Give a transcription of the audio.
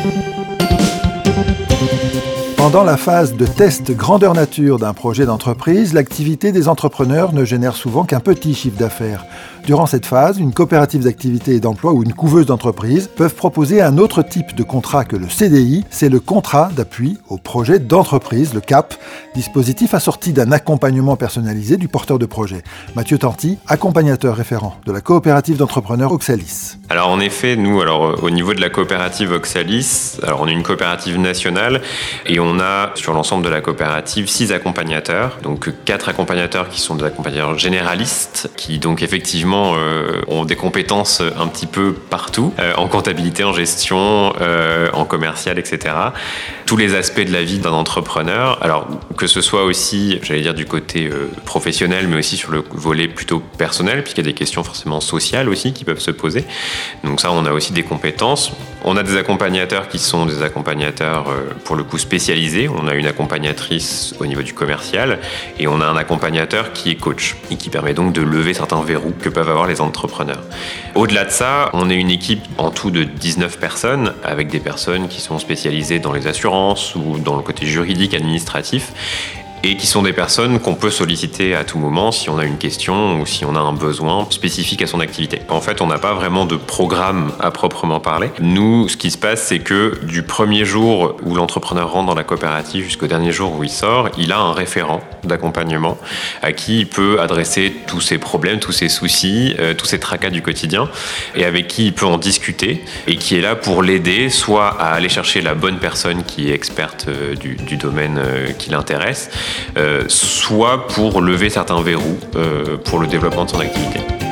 Pendant la phase de test grandeur nature d'un projet d'entreprise, l'activité des entrepreneurs ne génère souvent qu'un petit chiffre d'affaires. Durant cette phase, une coopérative d'activité et d'emploi ou une couveuse d'entreprise peuvent proposer un autre type de contrat que le CDI, c'est le contrat d'appui au projet d'entreprise, le CAP, dispositif assorti d'un accompagnement personnalisé du porteur de projet. Mathieu Tanti, accompagnateur référent de la coopérative d'entrepreneurs Oxalis. Alors en effet, nous, au niveau de la coopérative Oxalis, on est une coopérative nationale et on a sur l'ensemble de la coopérative 6 accompagnateurs, donc 4 accompagnateurs qui sont des accompagnateurs généralistes, qui donc effectivement ont des compétences un petit peu partout, en comptabilité, en gestion, en commercial, etc. Tous les aspects de la vie d'un entrepreneur, alors que ce soit aussi, j'allais dire, du côté professionnel, mais aussi sur le volet plutôt personnel, puisqu'il y a des questions forcément sociales aussi qui peuvent se poser. Donc ça, on a aussi des compétences. On a des accompagnateurs qui sont des accompagnateurs pour le coup spécialisés. On a une accompagnatrice au niveau du commercial et on a un accompagnateur qui est coach et qui permet donc de lever certains verrous que peuvent avoir les entrepreneurs. Au-delà de ça, on est une équipe en tout de 19 personnes avec des personnes qui sont spécialisées dans les assurances ou dans le côté juridique, administratif, et qui sont des personnes qu'on peut solliciter à tout moment si on a une question ou si on a un besoin spécifique à son activité. En fait, on n'a pas vraiment de programme à proprement parler. Nous, ce qui se passe, c'est que du premier jour où l'entrepreneur rentre dans la coopérative jusqu'au dernier jour où il sort, il a un référent d'accompagnement à qui il peut adresser tous ses problèmes, tous ses soucis, tous ses tracas du quotidien et avec qui il peut en discuter et qui est là pour l'aider soit à aller chercher la bonne personne qui est experte du domaine qui l'intéresse, soit pour lever certains verrous pour le développement de son activité.